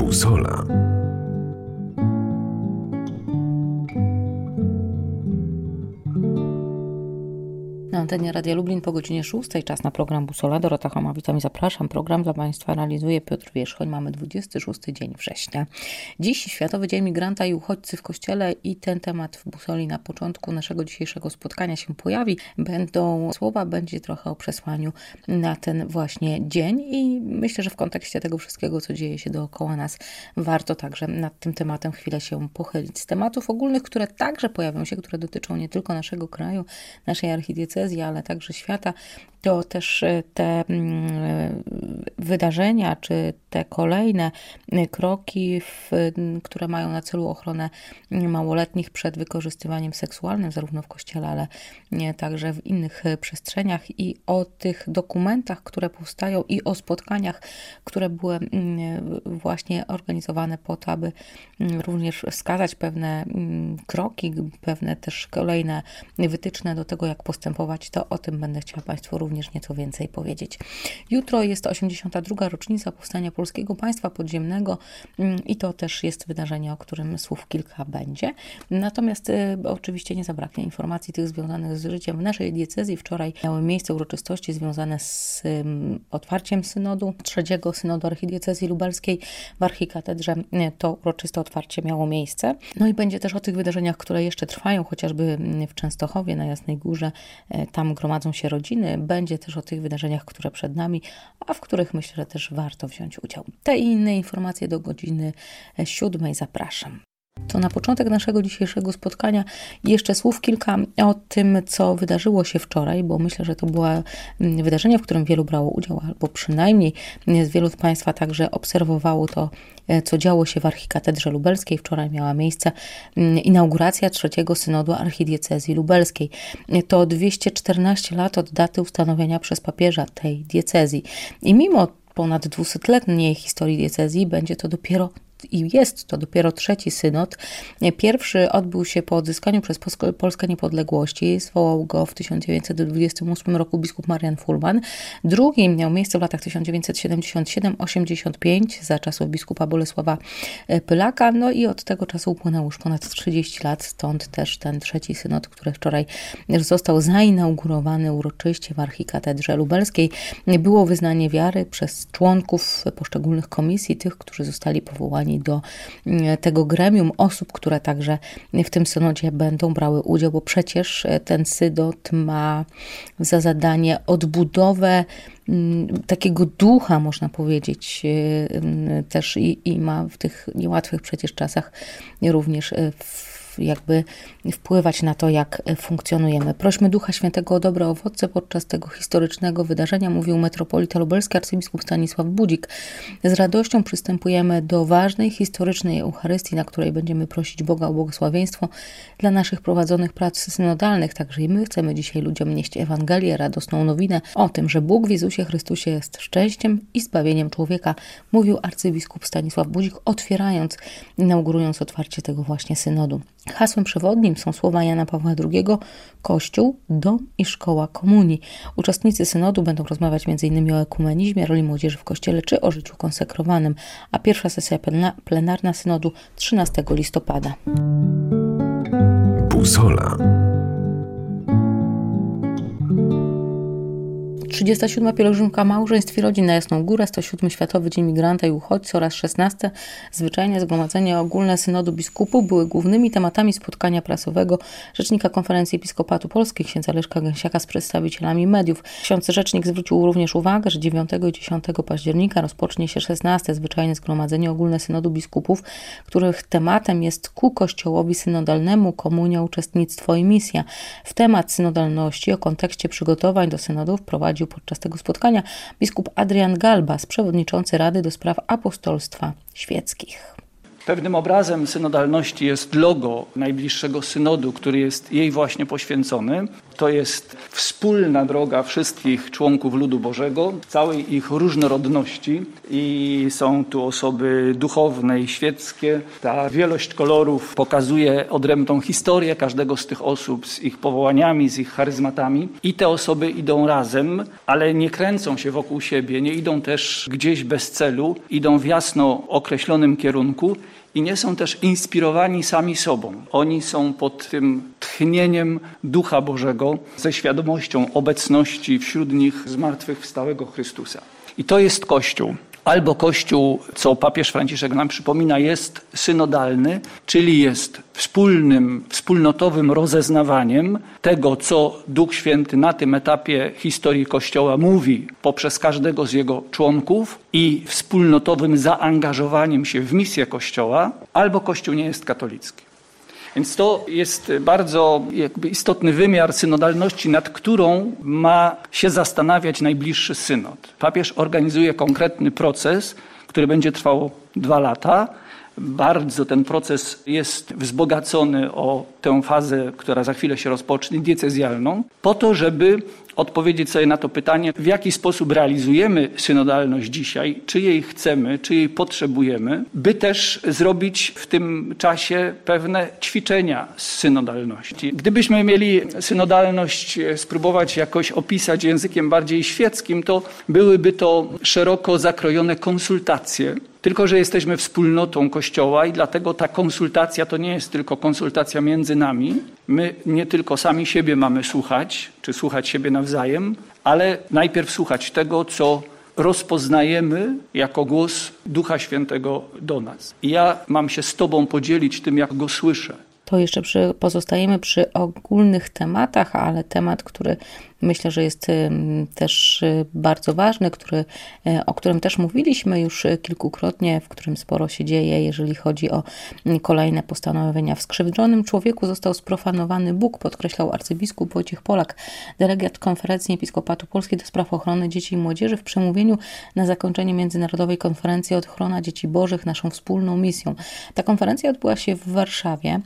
Busola. Na antenie Radia Lublin po godzinie 6, czas na program Busola. Dorota Choma, witam i zapraszam. Program dla Państwa realizuje Piotr Wierzchoń. Mamy 26 dzień września. Dziś Światowy Dzień Migranta i Uchodźcy w Kościele i ten temat w Busoli na początku naszego dzisiejszego spotkania się pojawi. Będą słowa, będzie trochę o przesłaniu na ten właśnie dzień i myślę, że w kontekście tego wszystkiego, co dzieje się dookoła nas, warto także nad tym tematem chwilę się pochylić. Z tematów ogólnych, które także pojawią się, które dotyczą nie tylko naszego kraju, naszej archidiecezji, ale także świata, to też te wydarzenia, czy te kolejne kroki, które mają na celu ochronę małoletnich przed wykorzystywaniem seksualnym, zarówno w kościele, ale także w innych przestrzeniach, i o tych dokumentach, które powstają, i o spotkaniach, które były właśnie organizowane po to, aby również wskazać pewne kroki, pewne też kolejne wytyczne do tego, jak postępować. To o tym będę chciała Państwu również nieco więcej powiedzieć. Jutro jest 82. rocznica powstania Polskiego Państwa Podziemnego i to też jest wydarzenie, o którym słów kilka będzie. Natomiast oczywiście nie zabraknie informacji tych związanych z życiem w naszej diecezji. Wczoraj miały miejsce uroczystości związane z otwarciem synodu, trzeciego synodu archidiecezji lubelskiej w archikatedrze. To uroczyste otwarcie miało miejsce. No i będzie też o tych wydarzeniach, które jeszcze trwają, chociażby w Częstochowie, na Jasnej Górze. Tam gromadzą się rodziny. Będzie też o tych wydarzeniach, które przed nami, a w których myślę, że też warto wziąć udział. Te i inne informacje do godziny 7 zapraszam. To na początek naszego dzisiejszego spotkania jeszcze słów kilka o tym, co wydarzyło się wczoraj, bo myślę, że to było wydarzenie, w którym wielu brało udział, albo przynajmniej wielu z Państwa także obserwowało to, co działo się w archikatedrze lubelskiej. Wczoraj miała miejsce inauguracja trzeciego synodu archidiecezji lubelskiej. To 214 lat od daty ustanowienia przez papieża tej diecezji. I mimo ponad 200-letniej historii diecezji będzie to dopiero jest to dopiero trzeci synod. Pierwszy odbył się po odzyskaniu przez Polskę niepodległości. Zwołał go w 1928 roku biskup Marian Fulman. Drugi miał miejsce w latach 1977-85 za czasów biskupa Bolesława Pylaka. No i od tego czasu upłynęło już ponad 30 lat. Stąd też ten trzeci synod, który wczoraj został zainaugurowany uroczyście w archikatedrze lubelskiej. Było wyznanie wiary przez członków poszczególnych komisji, tych, którzy zostali powołani do tego gremium osób, które także w tym synodzie będą brały udział, bo przecież ten synod ma za zadanie odbudowę takiego ducha, można powiedzieć, też i ma w tych niełatwych przecież czasach również jakby wpływać na to, jak funkcjonujemy. Prośmy Ducha Świętego o dobre owoce podczas tego historycznego wydarzenia, mówił metropolita lubelski arcybiskup Stanisław Budzik. Z radością przystępujemy do ważnej, historycznej Eucharystii, na której będziemy prosić Boga o błogosławieństwo dla naszych prowadzonych prac synodalnych. Także i my chcemy dzisiaj ludziom nieść Ewangelię, radosną nowinę o tym, że Bóg w Jezusie Chrystusie jest szczęściem i zbawieniem człowieka, mówił arcybiskup Stanisław Budzik, inaugurując otwarcie tego właśnie synodu. Hasłem przewodnim są słowa Jana Pawła II: Kościół, dom i szkoła komunii. Uczestnicy synodu będą rozmawiać m.in. o ekumenizmie, roli młodzieży w kościele czy o życiu konsekrowanym, a pierwsza sesja plenarna synodu 13 listopada. Busola. 37. pielgrzymka małżeństw i rodzin na Jasną Górę, 107. Światowy Dzień Migranta i Uchodźcy oraz 16. Zwyczajne Zgromadzenie Ogólne Synodu Biskupów były głównymi tematami spotkania prasowego rzecznika Konferencji Episkopatu Polskiej, księdza Leszka Gęsiaka, z przedstawicielami mediów. Ksiądz rzecznik zwrócił również uwagę, że 9 i 10 października rozpocznie się 16. Zwyczajne Zgromadzenie Ogólne Synodu Biskupów, których tematem jest ku Kościołowi synodalnemu komunia, uczestnictwo i misja. W temat synodalności o kontekście przygotowań do synodu wprowadził podczas tego spotkania biskup Adrian Galbas, przewodniczący Rady do Spraw Apostolstwa Świeckich. Pewnym obrazem synodalności jest logo najbliższego synodu, który jest jej właśnie poświęcony. To jest wspólna droga wszystkich członków ludu Bożego, całej ich różnorodności i są tu osoby duchowne i świeckie. Ta wielość kolorów pokazuje odrębną historię każdego z tych osób, z ich powołaniami, z ich charyzmatami i te osoby idą razem, ale nie kręcą się wokół siebie, nie idą też gdzieś bez celu, idą w jasno określonym kierunku i nie są też inspirowani sami sobą. Oni są pod tym tchnieniem Ducha Bożego ze świadomością obecności wśród nich zmartwychwstałego Chrystusa. I to jest Kościół. Albo Kościół, co papież Franciszek nam przypomina, jest synodalny, czyli jest wspólnotowym rozeznawaniem tego, co Duch Święty na tym etapie historii Kościoła mówi poprzez każdego z jego członków i wspólnotowym zaangażowaniem się w misję Kościoła, albo Kościół nie jest katolicki. Więc to jest bardzo istotny wymiar synodalności, nad którą ma się zastanawiać najbliższy synod. Papież organizuje konkretny proces, który będzie trwał 2 lata. Bardzo ten proces jest wzbogacony o tę fazę, która za chwilę się rozpocznie, diecezjalną, po to, żeby odpowiedzieć sobie na to pytanie, w jaki sposób realizujemy synodalność dzisiaj, czy jej chcemy, czy jej potrzebujemy, by też zrobić w tym czasie pewne ćwiczenia z synodalności. Gdybyśmy mieli synodalność spróbować jakoś opisać językiem bardziej świeckim, to byłyby to szeroko zakrojone konsultacje. Tylko że jesteśmy wspólnotą Kościoła i dlatego ta konsultacja to nie jest tylko konsultacja między nami. My nie tylko sami siebie mamy słuchać, czy słuchać siebie nawzajem, ale najpierw słuchać tego, co rozpoznajemy jako głos Ducha Świętego do nas. I ja mam się z Tobą podzielić tym, jak go słyszę. To jeszcze pozostajemy przy ogólnych tematach, ale temat, który myślę, że jest też bardzo ważny, o którym też mówiliśmy już kilkukrotnie, w którym sporo się dzieje, jeżeli chodzi o kolejne postanowienia. W skrzywdzonym człowieku został sprofanowany Bóg, podkreślał arcybiskup Wojciech Polak, delegat Konferencji Episkopatu Polski do spraw ochrony dzieci i młodzieży w przemówieniu na zakończenie Międzynarodowej Konferencji Ochrona Dzieci Bożych, naszą wspólną misją. Ta konferencja odbyła się w Warszawie,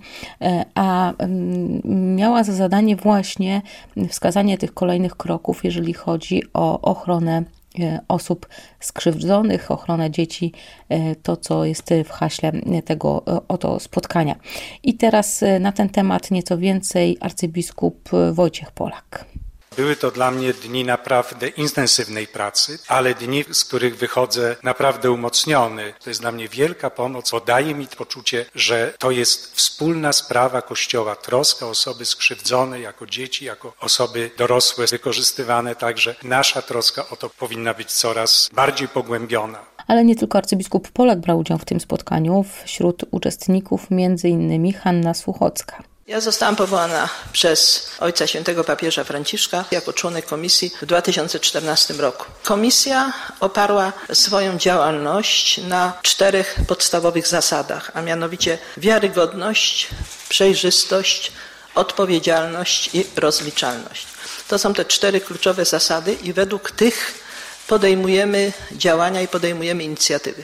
a miała za zadanie właśnie wskazanie tych kolejnych kroków, jeżeli chodzi o ochronę osób skrzywdzonych, ochronę dzieci, to co jest w haśle tego oto spotkania. I teraz na ten temat nieco więcej arcybiskup Wojciech Polak. Były to dla mnie dni naprawdę intensywnej pracy, ale dni, z których wychodzę naprawdę umocniony. To jest dla mnie wielka pomoc, bo daje mi poczucie, że to jest wspólna sprawa Kościoła, troska o osoby skrzywdzone jako dzieci, jako osoby dorosłe, wykorzystywane, także nasza troska o to powinna być coraz bardziej pogłębiona. Ale nie tylko arcybiskup Polak brał udział w tym spotkaniu. Wśród uczestników m.in. Hanna Słuchocka. Ja zostałam powołana przez Ojca Świętego Papieża Franciszka jako członek komisji w 2014 roku. Komisja oparła swoją działalność na 4 podstawowych zasadach, a mianowicie wiarygodność, przejrzystość, odpowiedzialność i rozliczalność. To są te 4 kluczowe zasady i według tych podejmujemy działania i podejmujemy inicjatywy.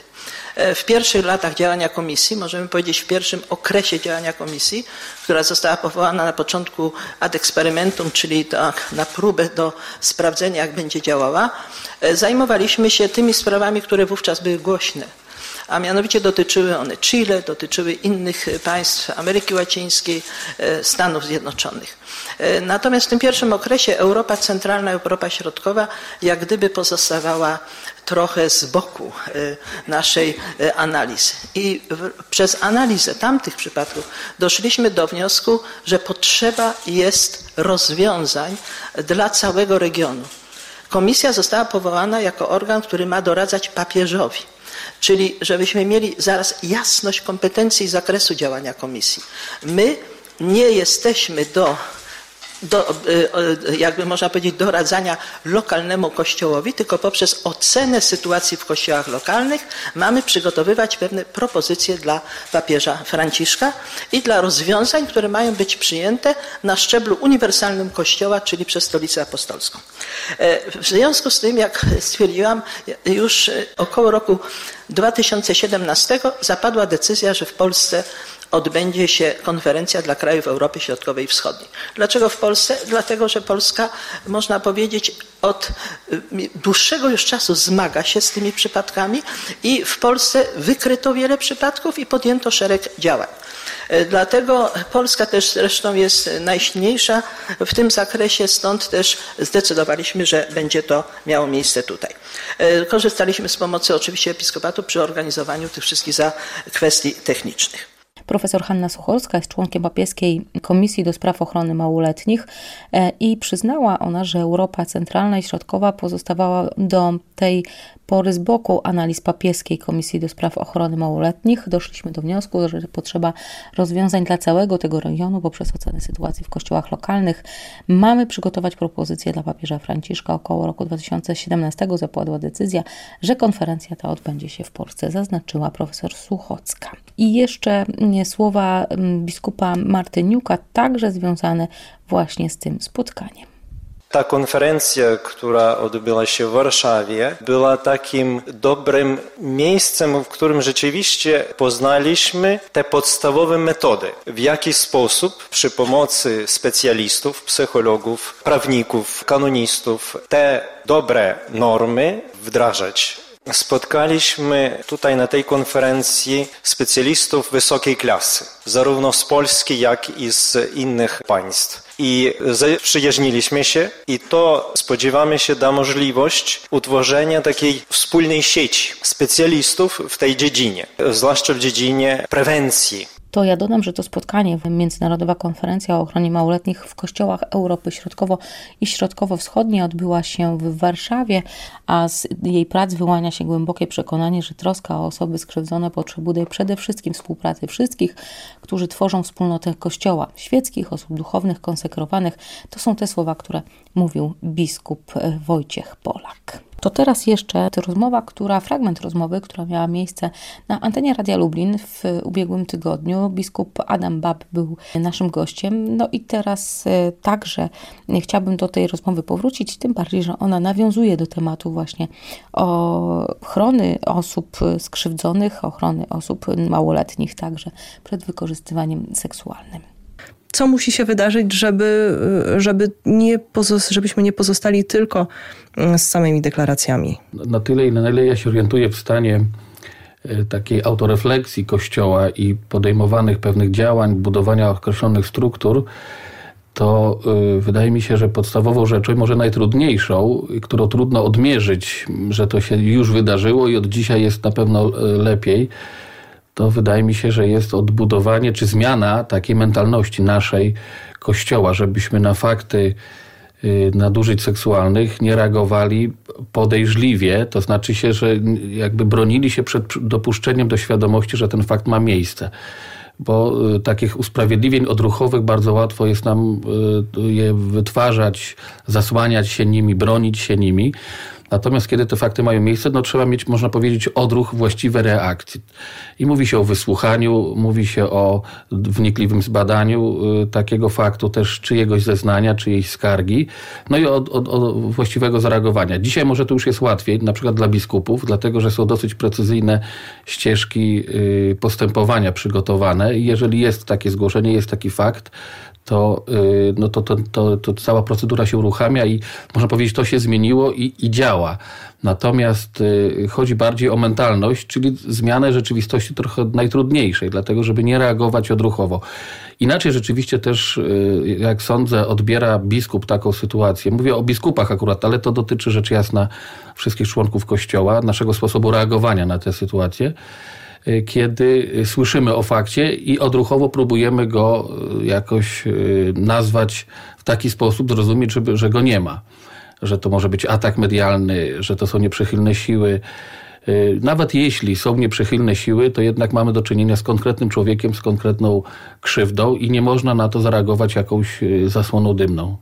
W pierwszych latach działania komisji, możemy powiedzieć w pierwszym okresie działania komisji, która została powołana na początku ad experimentum, czyli tak na próbę do sprawdzenia, jak będzie działała, zajmowaliśmy się tymi sprawami, które wówczas były głośne. A mianowicie dotyczyły one Chile, dotyczyły innych państw Ameryki Łacińskiej, Stanów Zjednoczonych. Natomiast w tym pierwszym okresie Europa Centralna, Europa Środkowa jak gdyby pozostawała trochę z boku naszej analizy. I przez analizę tamtych przypadków doszliśmy do wniosku, że potrzeba jest rozwiązań dla całego regionu. Komisja została powołana jako organ, który ma doradzać papieżowi. Czyli żebyśmy mieli zaraz jasność kompetencji i zakresu działania komisji. My nie jesteśmy jakby można powiedzieć, doradzania lokalnemu kościołowi, tylko poprzez ocenę sytuacji w kościołach lokalnych mamy przygotowywać pewne propozycje dla papieża Franciszka i dla rozwiązań, które mają być przyjęte na szczeblu uniwersalnym Kościoła, czyli przez Stolicę Apostolską. W związku z tym, jak stwierdziłam, już około roku 2017 zapadła decyzja, że w Polsce odbędzie się konferencja dla krajów Europy Środkowej i Wschodniej. Dlaczego w Polsce? Dlatego, że Polska, można powiedzieć, od dłuższego już czasu zmaga się z tymi przypadkami i w Polsce wykryto wiele przypadków i podjęto szereg działań. Dlatego Polska też zresztą jest najsilniejsza w tym zakresie, stąd też zdecydowaliśmy, że będzie to miało miejsce tutaj. Korzystaliśmy z pomocy oczywiście Episkopatu przy organizowaniu tych wszystkich kwestii technicznych. Profesor Hanna Sucholska jest członkiem papieskiej Komisji do Spraw Ochrony Małoletnich i przyznała ona, że Europa Centralna i Środkowa pozostawała do tej pory z boku analiz papieskiej Komisji do Spraw Ochrony Małoletnich. Doszliśmy do wniosku, że potrzeba rozwiązań dla całego tego regionu poprzez ocenę sytuacji w kościołach lokalnych. Mamy przygotować propozycję dla papieża Franciszka. Około roku 2017 zapadła decyzja, że konferencja ta odbędzie się w Polsce, zaznaczyła profesor Suchocka. I jeszcze słowa biskupa Martyniuka, także związane właśnie z tym spotkaniem. Ta konferencja, która odbyła się w Warszawie, była takim dobrym miejscem, w którym rzeczywiście poznaliśmy te podstawowe metody, w jaki sposób przy pomocy specjalistów, psychologów, prawników, kanonistów te dobre normy wdrażać. Spotkaliśmy tutaj na tej konferencji specjalistów wysokiej klasy, zarówno z Polski, jak i z innych państw. I zaprzyjaźniliśmy się i to spodziewamy się da możliwość utworzenia takiej wspólnej sieci specjalistów w tej dziedzinie, zwłaszcza w dziedzinie prewencji. To ja dodam, że to spotkanie, Międzynarodowa Konferencja o Ochronie Małoletnich w Kościołach Europy Środkowo- i Środkowo-Wschodniej odbyła się w Warszawie, a z jej prac wyłania się głębokie przekonanie, że troska o osoby skrzywdzone potrzebuje przede wszystkim współpracy wszystkich, którzy tworzą wspólnotę Kościoła, świeckich, osób duchownych, konsekrowanych. To są te słowa, które mówił biskup Wojciech Polak. To teraz jeszcze fragment rozmowy, która miała miejsce na antenie Radia Lublin w ubiegłym tygodniu. Biskup Adam Bab był naszym gościem. No i teraz także chciałabym do tej rozmowy powrócić, tym bardziej, że ona nawiązuje do tematu właśnie ochrony osób skrzywdzonych, ochrony osób małoletnich także przed wykorzystywaniem seksualnym. Co musi się wydarzyć, żebyśmy nie pozostali tylko z samymi deklaracjami? Na tyle, na ile ja się orientuję w stanie takiej autorefleksji Kościoła i podejmowanych pewnych działań, budowania określonych struktur, to wydaje mi się, że podstawową rzeczą, może najtrudniejszą, którą trudno odmierzyć, że to się już wydarzyło i od dzisiaj jest na pewno lepiej, to wydaje mi się, że jest odbudowanie czy zmiana takiej mentalności naszej Kościoła, żebyśmy na fakty nadużyć seksualnych nie reagowali podejrzliwie, to znaczy się, że jakby bronili się przed dopuszczeniem do świadomości, że ten fakt ma miejsce. Bo takich usprawiedliwień odruchowych bardzo łatwo jest nam je wytwarzać, zasłaniać się nimi, bronić się nimi. Natomiast kiedy te fakty mają miejsce, trzeba mieć, można powiedzieć, odruch właściwej reakcji. I mówi się o wysłuchaniu, mówi się o wnikliwym zbadaniu takiego faktu, też czyjegoś zeznania, czyjejś skargi, no i od właściwego zareagowania. Dzisiaj może to już jest łatwiej, na przykład dla biskupów, dlatego że są dosyć precyzyjne ścieżki postępowania przygotowane i jeżeli jest takie zgłoszenie, jest taki fakt, to cała procedura się uruchamia i można powiedzieć, to się zmieniło i działa. Natomiast chodzi bardziej o mentalność, czyli zmianę rzeczywistości trochę najtrudniejszej, dlatego żeby nie reagować odruchowo. Inaczej rzeczywiście też, jak sądzę, odbiera biskup taką sytuację. Mówię o biskupach akurat, ale to dotyczy rzecz jasna wszystkich członków Kościoła, naszego sposobu reagowania na tę sytuację, kiedy słyszymy o fakcie i odruchowo próbujemy go jakoś nazwać w taki sposób, zrozumieć, że go nie ma. Że to może być atak medialny, że to są nieprzychylne siły. Nawet jeśli są nieprzychylne siły, to jednak mamy do czynienia z konkretnym człowiekiem, z konkretną krzywdą i nie można na to zareagować jakąś zasłoną dymną.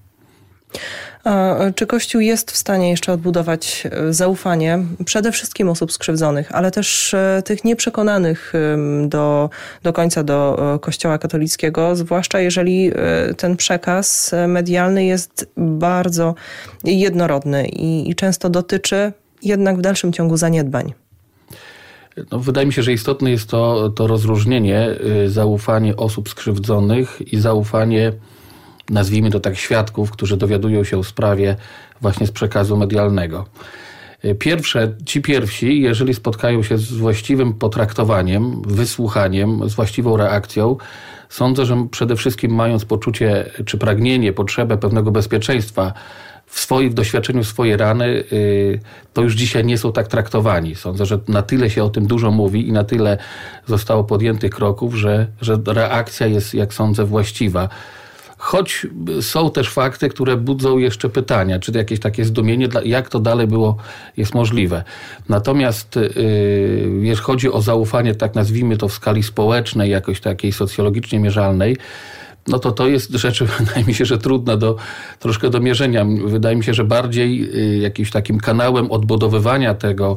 A czy Kościół jest w stanie jeszcze odbudować zaufanie przede wszystkim osób skrzywdzonych, ale też tych nieprzekonanych do końca do Kościoła katolickiego, zwłaszcza jeżeli ten przekaz medialny jest bardzo jednorodny i często dotyczy jednak w dalszym ciągu zaniedbań? No, wydaje mi się, że istotne jest to rozróżnienie, zaufanie osób skrzywdzonych i zaufanie, nazwijmy to tak, świadków, którzy dowiadują się o sprawie właśnie z przekazu medialnego. Ci pierwsi, jeżeli spotkają się z właściwym potraktowaniem, wysłuchaniem, z właściwą reakcją, sądzę, że przede wszystkim mając poczucie czy pragnienie, potrzebę pewnego bezpieczeństwa w doświadczeniu swojej rany, to już dzisiaj nie są tak traktowani. Sądzę, że na tyle się o tym dużo mówi i na tyle zostało podjętych kroków, że reakcja jest, jak sądzę, właściwa. Choć są też fakty, które budzą jeszcze pytania, czy jakieś takie zdumienie, jak to dalej jest możliwe. Natomiast jeśli chodzi o zaufanie, tak nazwijmy to w skali społecznej, jakoś takiej socjologicznie mierzalnej, no to jest rzecz, wydaje mi się, że trudna troszkę do mierzenia. Wydaje mi się, że bardziej jakimś takim kanałem odbudowywania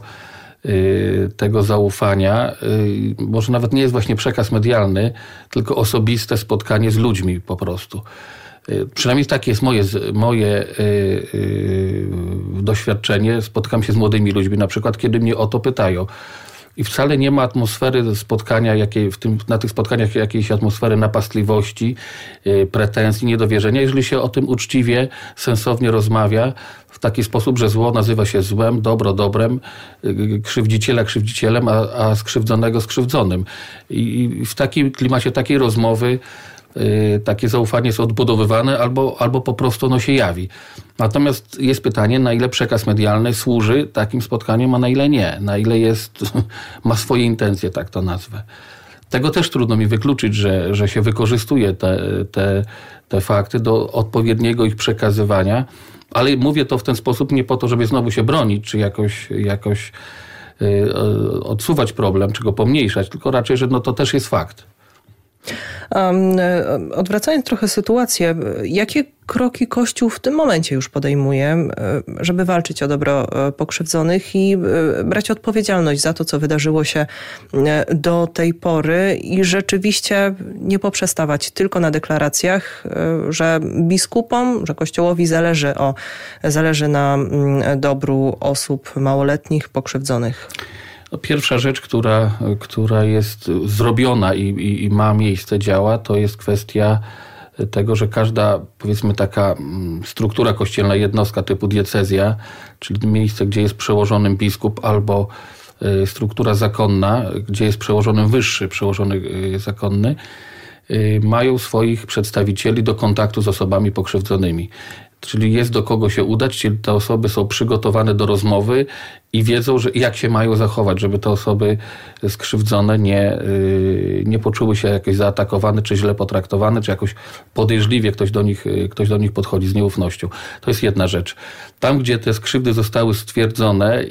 tego zaufania, może nawet nie jest właśnie przekaz medialny, tylko osobiste spotkanie z ludźmi po prostu. Przynajmniej takie jest moje doświadczenie. Spotykam się z młodymi ludźmi, na przykład kiedy mnie o to pytają. I wcale nie ma atmosfery spotkania, na tych spotkaniach jakiejś atmosfery napastliwości, pretensji, niedowierzenia. Jeżeli się o tym uczciwie, sensownie rozmawia w taki sposób, że zło nazywa się złem, dobro dobrem, krzywdziciela krzywdzicielem, a skrzywdzonego skrzywdzonym. I w takim klimacie takiej rozmowy takie zaufanie jest odbudowywane albo po prostu się jawi. Natomiast jest pytanie, na ile przekaz medialny służy takim spotkaniom, a na ile nie. Na ile ma swoje intencje, tak to nazwę. Tego też trudno mi wykluczyć, że się wykorzystuje te fakty do odpowiedniego ich przekazywania, ale mówię to w ten sposób nie po to, żeby znowu się bronić, czy jakoś odsuwać problem, czy go pomniejszać, tylko raczej, że to też jest fakt. Odwracając trochę sytuację, jakie kroki Kościół w tym momencie już podejmuje, żeby walczyć o dobro pokrzywdzonych i brać odpowiedzialność za to, co wydarzyło się do tej pory i rzeczywiście nie poprzestawać tylko na deklaracjach, że biskupom, że Kościołowi zależy na dobru osób małoletnich, pokrzywdzonych? Pierwsza rzecz, która jest zrobiona i ma miejsce, działa, to jest kwestia tego, że każda, powiedzmy, taka struktura kościelna, jednostka typu diecezja, czyli miejsce, gdzie jest przełożonym biskup, albo struktura zakonna, gdzie jest przełożonym wyższy, przełożony zakonny, mają swoich przedstawicieli do kontaktu z osobami pokrzywdzonymi. Czyli jest do kogo się udać, czyli te osoby są przygotowane do rozmowy i wiedzą, jak się mają zachować, żeby te osoby skrzywdzone nie poczuły się jakoś zaatakowane, czy źle potraktowane, czy jakoś podejrzliwie ktoś do nich podchodzi z nieufnością. To jest jedna rzecz. Tam, gdzie te skrzywdy zostały stwierdzone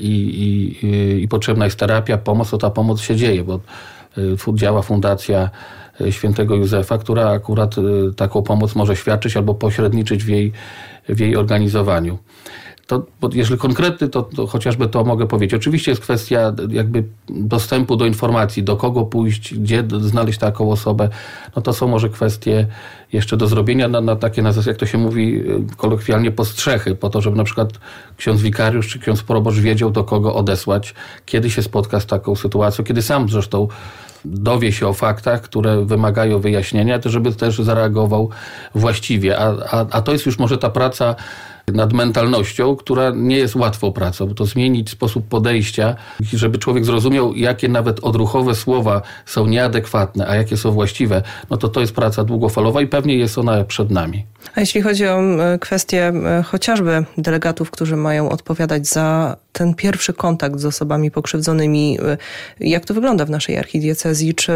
i potrzebna jest terapia, pomoc, to ta pomoc się dzieje, bo działa Fundacja Świętego Józefa, która akurat taką pomoc może świadczyć albo pośredniczyć w jej organizowaniu. Jeżeli konkretny, to chociażby to mogę powiedzieć. Oczywiście jest kwestia jakby dostępu do informacji, do kogo pójść, gdzie znaleźć taką osobę. To są może kwestie jeszcze do zrobienia na takie, jak to się mówi kolokwialnie, postrzechy, po to, żeby na przykład ksiądz wikariusz czy ksiądz proboszcz wiedział, do kogo odesłać, kiedy się spotka z taką sytuacją, kiedy sam zresztą dowie się o faktach, które wymagają wyjaśnienia, to żeby też zareagował właściwie. A to jest już może ta praca nad mentalnością, która nie jest łatwą pracą, bo to zmienić sposób podejścia, żeby człowiek zrozumiał, jakie nawet odruchowe słowa są nieadekwatne, a jakie są właściwe, to jest praca długofalowa i pewnie jest ona przed nami. A jeśli chodzi o kwestię chociażby delegatów, którzy mają odpowiadać za ten pierwszy kontakt z osobami pokrzywdzonymi, jak to wygląda w naszej archidiecezji? Czy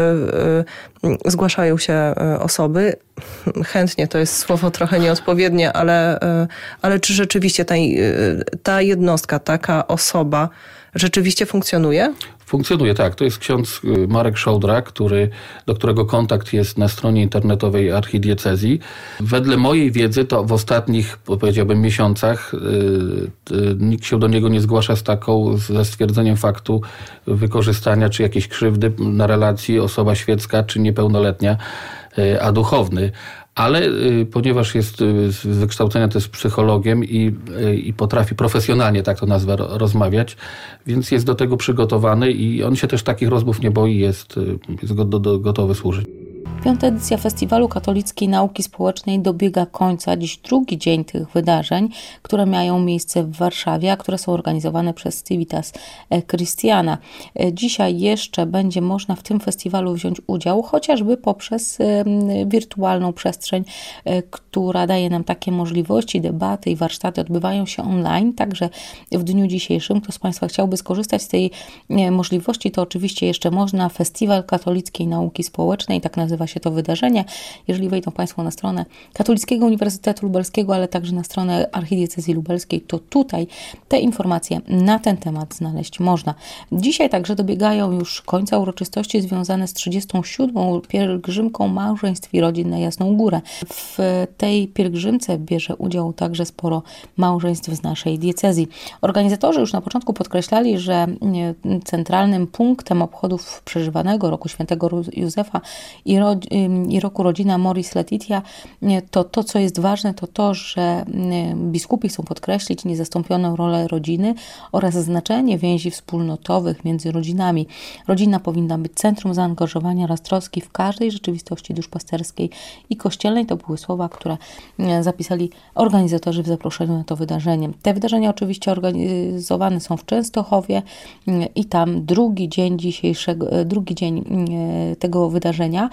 zgłaszają się osoby? Chętnie, to jest słowo trochę nieodpowiednie, ale czy rzeczywiście ta jednostka, taka osoba rzeczywiście funkcjonuje? Funkcjonuje, tak. To jest ksiądz Marek Szołdra, do którego kontakt jest na stronie internetowej archidiecezji. Wedle mojej wiedzy to w ostatnich, powiedziałbym, miesiącach nikt się do niego nie zgłasza ze stwierdzeniem faktu wykorzystania czy jakiejś krzywdy na relacji osoba świecka czy niepełnoletnia, a duchowny. ale ponieważ jest z wykształcenia też psychologiem i potrafi profesjonalnie, tak to nazwę, rozmawiać, więc jest do tego przygotowany i on się też takich rozmów nie boi, jest gotowy służyć. 5. edycja Festiwalu Katolickiej Nauki Społecznej dobiega końca. Dziś drugi dzień tych wydarzeń, które mają miejsce w Warszawie, a które są organizowane przez Civitas Christiana. Dzisiaj jeszcze będzie można w tym festiwalu wziąć udział, chociażby poprzez wirtualną przestrzeń, która daje nam takie możliwości. Debaty i warsztaty odbywają się online, także w dniu dzisiejszym. Kto z Państwa chciałby skorzystać z tej możliwości, to oczywiście jeszcze można. Festiwal Katolickiej Nauki Społecznej, tak nazywa się to wydarzenie. Jeżeli wejdą Państwo na stronę Katolickiego Uniwersytetu Lubelskiego, ale także na stronę Archidiecezji Lubelskiej, to tutaj te informacje na ten temat znaleźć można. Dzisiaj także dobiegają już końca uroczystości związane z 37. pielgrzymką małżeństw i rodzin na Jasną Górę. W tej pielgrzymce bierze udział także sporo małżeństw z naszej diecezji. Organizatorzy już na początku podkreślali, że centralnym punktem obchodów przeżywanego roku Świętego Józefa i roku rodziny Amoris Laetitia, to co jest ważne, to, że biskupi chcą podkreślić niezastąpioną rolę rodziny oraz znaczenie więzi wspólnotowych między rodzinami. Rodzina powinna być centrum zaangażowania oraz troski w każdej rzeczywistości duszpasterskiej i kościelnej. To były słowa, które zapisali organizatorzy w zaproszeniu na to wydarzenie. Te wydarzenia oczywiście organizowane są w Częstochowie i tam drugi dzień tego wydarzenia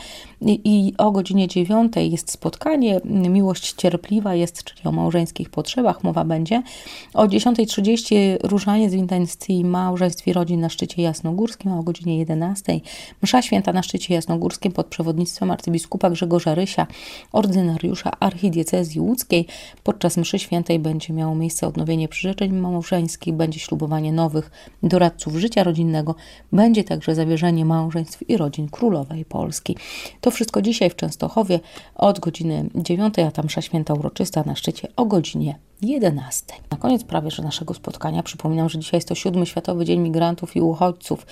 i o godzinie 9 jest spotkanie Miłość Cierpliwa jest, czyli o małżeńskich potrzebach mowa będzie. O 10:30 różaniec w intencji małżeństw i rodzin na szczycie jasnogórskim, a o godzinie 11 msza święta na szczycie jasnogórskim pod przewodnictwem arcybiskupa Grzegorza Rysia, ordynariusza archidiecezji łódzkiej. Podczas mszy świętej będzie miało miejsce odnowienie przyrzeczeń małżeńskich, będzie ślubowanie nowych doradców życia rodzinnego, będzie także zawierzenie małżeństw i rodzin królowej Polski. To wszystko dzisiaj w Częstochowie od godziny 9, a tam msza święta uroczysta na szczycie o godzinie 11. Na koniec prawie że naszego spotkania przypominam, że dzisiaj jest to 7. Światowy Dzień Migrantów i Uchodźców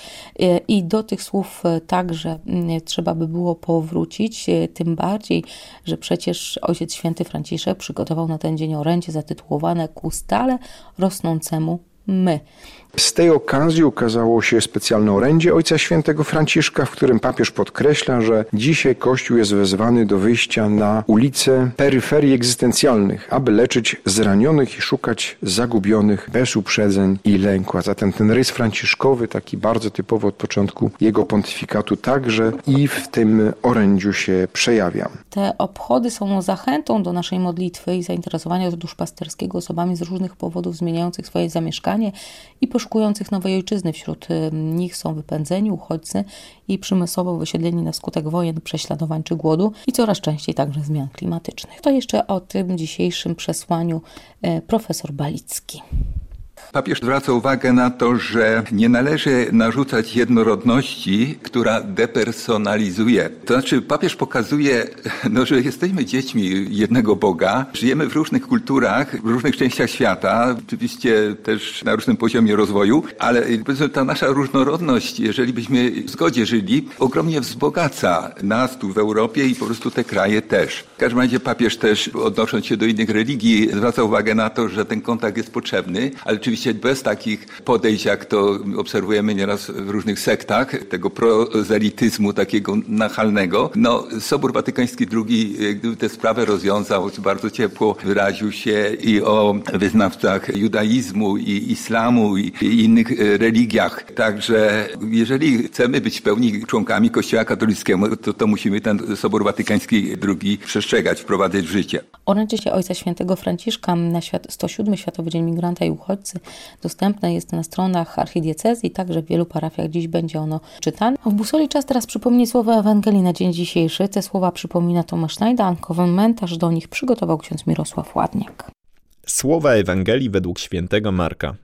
i do tych słów także trzeba by było powrócić, tym bardziej, że przecież Ojciec Święty Franciszek przygotował na ten dzień orędzie zatytułowane Ku stale rosnącemu my. Z tej okazji ukazało się specjalne orędzie Ojca Świętego Franciszka, w którym papież podkreśla, że dzisiaj Kościół jest wezwany do wyjścia na ulice peryferii egzystencjalnych, aby leczyć zranionych i szukać zagubionych bez uprzedzeń i lęku. A zatem ten rys franciszkowy, taki bardzo typowy od początku jego pontyfikatu, także i w tym orędziu się przejawia. Te obchody są zachętą do naszej modlitwy i zainteresowania duszpasterskiego osobami z różnych powodów zmieniających swoje zamieszkanie i poszukujących nowej ojczyzny. Wśród nich są wypędzeni uchodźcy i przymusowo wysiedleni na skutek wojen, prześladowań czy głodu i coraz częściej także zmian klimatycznych. To jeszcze o tym dzisiejszym przesłaniu profesor Balicki. Papież zwraca uwagę na to, że nie należy narzucać jednorodności, która depersonalizuje. To znaczy papież pokazuje, że jesteśmy dziećmi jednego Boga, żyjemy w różnych kulturach, w różnych częściach świata, oczywiście też na różnym poziomie rozwoju, ale ta nasza różnorodność, jeżeli byśmy w zgodzie żyli, ogromnie wzbogaca nas tu w Europie i po prostu te kraje też. W każdym razie papież też, odnosząc się do innych religii, zwraca uwagę na to, że ten kontakt jest potrzebny, ale oczywiście bez takich podejść, jak to obserwujemy nieraz w różnych sektach, tego prozelityzmu takiego nachalnego. Sobór Watykański II tę sprawę rozwiązał, bardzo ciepło wyraził się i o wyznawcach judaizmu i islamu i innych religiach. Także jeżeli chcemy być w pełni członkami Kościoła katolickiego, to musimy ten Sobór Watykański II przestrzegać, wprowadzać w życie. Orędzie Ojca Świętego Franciszka na 107. Światowy Dzień Migranta i Uchodźcy dostępne jest na stronach archidiecezji, także w wielu parafiach dziś będzie ono czytane. W Busoli czas teraz przypomnieć słowa Ewangelii na dzień dzisiejszy. Te słowa przypomina Tomasz Najda, komentarz do nich przygotował ksiądz Mirosław Ładniak. Słowa Ewangelii według świętego Marka.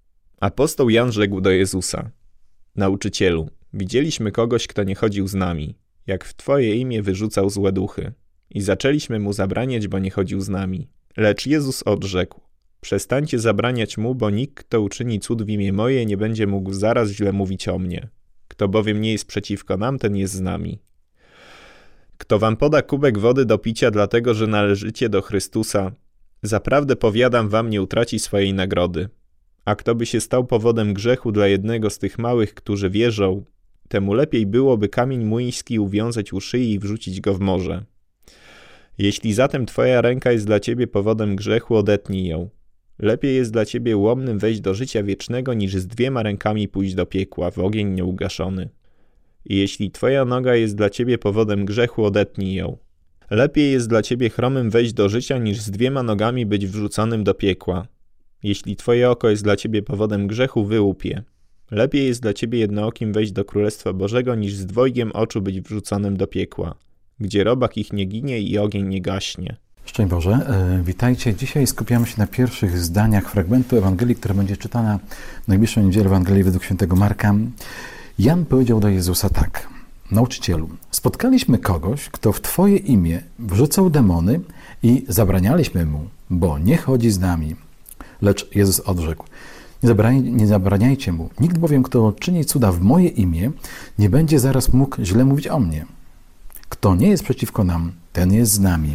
Apostoł Jan rzekł do Jezusa: Nauczycielu, widzieliśmy kogoś, kto nie chodził z nami, jak w Twoje imię wyrzucał złe duchy. I zaczęliśmy mu zabraniać, bo nie chodził z nami. Lecz Jezus odrzekł: Przestańcie zabraniać mu, bo nikt, kto uczyni cud w imię moje, nie będzie mógł zaraz źle mówić o mnie. Kto bowiem nie jest przeciwko nam, ten jest z nami. Kto wam poda kubek wody do picia dlatego, że należycie do Chrystusa, zaprawdę powiadam wam, nie utraci swojej nagrody. A kto by się stał powodem grzechu dla jednego z tych małych, którzy wierzą, temu lepiej byłoby kamień młyński uwiązać u szyi i wrzucić go w morze. Jeśli zatem twoja ręka jest dla ciebie powodem grzechu, odetnij ją. Lepiej jest dla ciebie ułomnym wejść do życia wiecznego, niż z 2 rękami pójść do piekła, w ogień nieugaszony. I jeśli twoja noga jest dla ciebie powodem grzechu, odetnij ją. Lepiej jest dla ciebie chromym wejść do życia, niż z 2 nogami być wrzuconym do piekła. Jeśli twoje oko jest dla ciebie powodem grzechu, wyłup je. Lepiej jest dla ciebie jednookim wejść do Królestwa Bożego, niż z 2 oczu być wrzuconym do piekła, gdzie robak ich nie ginie i ogień nie gaśnie. Szczęść Boże, witajcie. Dzisiaj skupiamy się na pierwszych zdaniach fragmentu Ewangelii, która będzie czytana w najbliższą niedzielę Ewangelii według świętego Marka. Jan powiedział do Jezusa tak: Nauczycielu, spotkaliśmy kogoś, kto w Twoje imię wrzucał demony i zabranialiśmy mu, bo nie chodzi z nami. Lecz Jezus odrzekł: Nie zabraniajcie mu. Nikt bowiem, kto czyni cuda w moje imię, nie będzie zaraz mógł źle mówić o mnie. Kto nie jest przeciwko nam, ten jest z nami.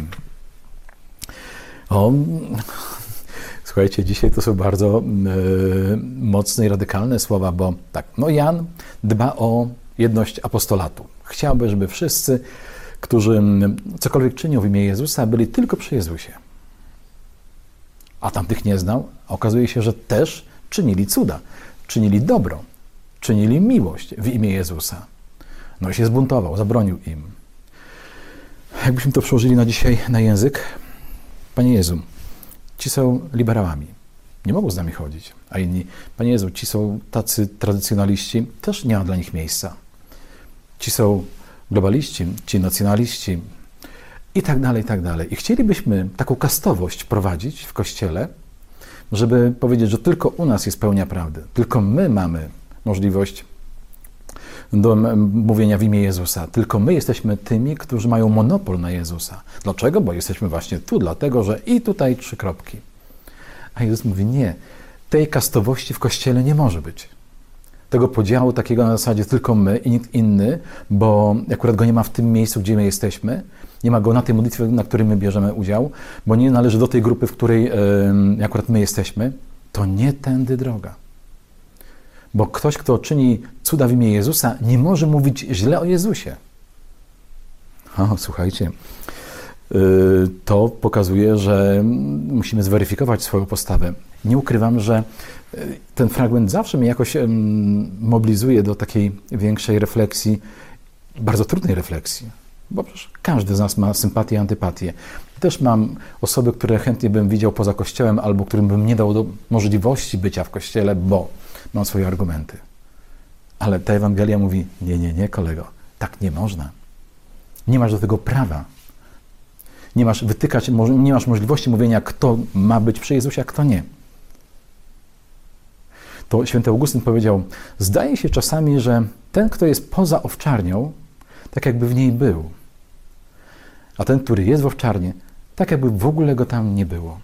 Słuchajcie, dzisiaj to są bardzo mocne i radykalne słowa, bo tak, Jan dba o jedność apostolatu. Chciałby, żeby wszyscy, którzy cokolwiek czynią w imię Jezusa, byli tylko przy Jezusie. A tamtych nie znał. Okazuje się, że też czynili cuda, czynili dobro, czynili miłość w imię Jezusa. I się zbuntował, zabronił im. Jakbyśmy to przełożyli na dzisiaj na język, Panie Jezu, ci są liberałami, nie mogą z nami chodzić, a inni, Panie Jezu, ci są tacy tradycjonaliści, też nie ma dla nich miejsca. Ci są globaliści, ci nacjonaliści i tak dalej, i tak dalej. I chcielibyśmy taką kastowość prowadzić w Kościele, żeby powiedzieć, że tylko u nas jest pełnia prawdy, tylko my mamy możliwość do mówienia w imię Jezusa. Tylko my jesteśmy tymi, którzy mają monopol na Jezusa. Dlaczego? Bo jesteśmy właśnie tu, dlatego, że i tutaj 3 kropki. A Jezus mówi, nie, tej kastowości w Kościele nie może być. Tego podziału takiego na zasadzie tylko my i nikt inny, bo akurat go nie ma w tym miejscu, gdzie my jesteśmy, nie ma go na tej modlitwie, na której my bierzemy udział, bo nie należy do tej grupy, w której akurat my jesteśmy, to nie tędy droga. Bo ktoś, kto czyni cuda w imię Jezusa, nie może mówić źle o Jezusie. Słuchajcie, to pokazuje, że musimy zweryfikować swoją postawę. Nie ukrywam, że ten fragment zawsze mnie jakoś mobilizuje do takiej większej refleksji, bardzo trudnej refleksji, bo przecież każdy z nas ma sympatię i antypatię. Też mam osoby, które chętnie bym widział poza Kościołem albo którym bym nie dał możliwości bycia w Kościele, bo mam swoje argumenty. Ale ta Ewangelia mówi, nie, kolego, tak nie można. Nie masz do tego prawa. Nie masz wytykać, nie masz możliwości mówienia, kto ma być przy Jezusie, a kto nie. To święty Augustyn powiedział, zdaje się czasami, że ten, kto jest poza owczarnią, tak jakby w niej był. A ten, który jest w owczarni, tak jakby w ogóle go tam nie było.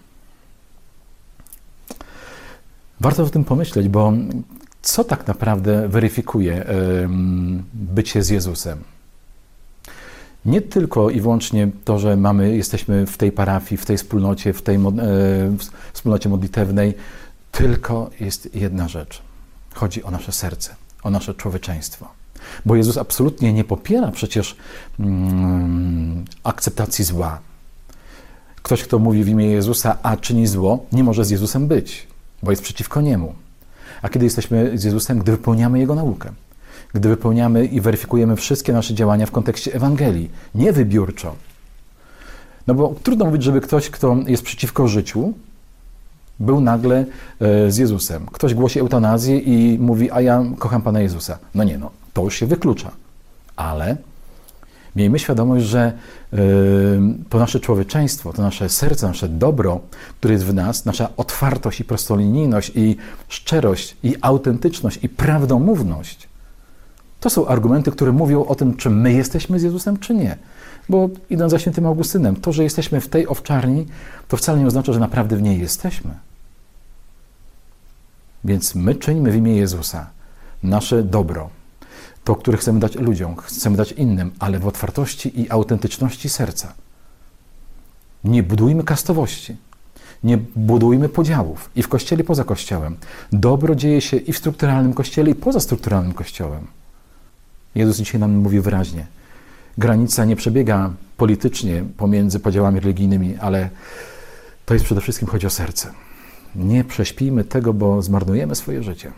Warto o tym pomyśleć, bo co tak naprawdę weryfikuje bycie z Jezusem? Nie tylko i wyłącznie to, że jesteśmy w tej parafii, w tej wspólnocie, w tej wspólnocie modlitewnej, tylko jest jedna rzecz. Chodzi o nasze serce, o nasze człowieczeństwo. Bo Jezus absolutnie nie popiera przecież akceptacji zła. Ktoś, kto mówi w imię Jezusa, a czyni zło, nie może z Jezusem być, bo jest przeciwko Niemu. A kiedy jesteśmy z Jezusem? Gdy wypełniamy Jego naukę. Gdy wypełniamy i weryfikujemy wszystkie nasze działania w kontekście Ewangelii, nie wybiórczo. No bo trudno mówić, żeby ktoś, kto jest przeciwko życiu, był nagle z Jezusem. Ktoś głosi eutanazję i mówi, a ja kocham Pana Jezusa. To już się wyklucza. Ale miejmy świadomość, że to nasze człowieczeństwo, to nasze serce, nasze dobro, które jest w nas, nasza otwartość i prostolinijność i szczerość i autentyczność i prawdomówność, to są argumenty, które mówią o tym, czy my jesteśmy z Jezusem, czy nie. Bo idąc za świętym Augustynem, to, że jesteśmy w tej owczarni, to wcale nie oznacza, że naprawdę w niej jesteśmy. Więc my czynimy w imię Jezusa nasze dobro. to, które chcemy dać ludziom, chcemy dać innym, ale w otwartości i autentyczności serca. Nie budujmy kastowości, nie budujmy podziałów i w Kościele, i poza Kościołem. Dobro dzieje się i w strukturalnym Kościele, i poza strukturalnym Kościołem. Jezus dzisiaj nam mówi wyraźnie, granica nie przebiega politycznie pomiędzy podziałami religijnymi, ale to jest przede wszystkim chodzi o serce. Nie prześpijmy tego, bo zmarnujemy swoje życie.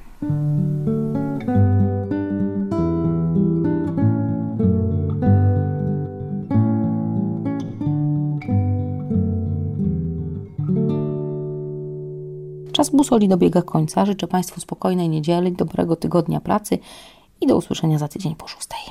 Czas busoli dobiega końca. Życzę Państwu spokojnej niedzieli, dobrego tygodnia pracy i do usłyszenia za tydzień po 6.